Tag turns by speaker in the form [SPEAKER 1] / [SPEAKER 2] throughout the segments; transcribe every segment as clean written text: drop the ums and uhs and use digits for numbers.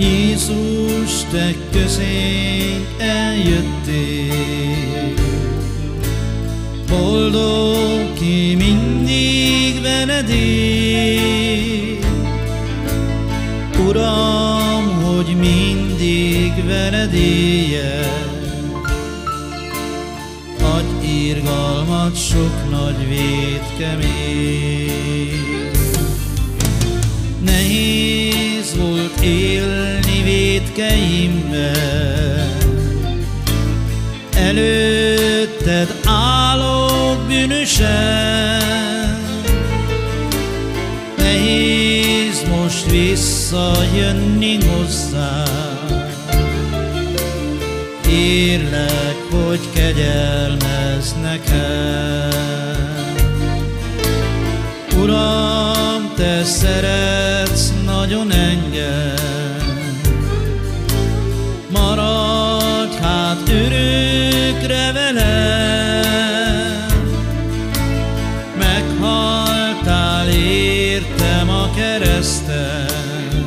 [SPEAKER 1] Jézus, te közénk eljöttél, boldog, ki mindig veled él. Uram, hogy mindig veled éljen, adj irgalmat sok nagy vétkemény. Nehéz volt élni vétkeimben, előtted állok bűnösen. Nehéz most visszajönni hozzád, kérlek, hogy kegyelmezz nekem. Uram, te szeretsz nagyon engem, maradj hát örökre velem. Meghaltál értem a kereszten,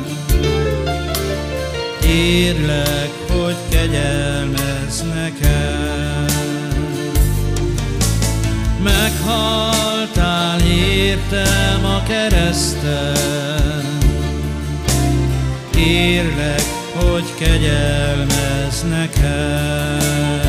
[SPEAKER 1] kérlek, hogy kegyelmezz nekem. Meghaltál értem a kereszten, kérlek, hogy kegyelmezz nekem.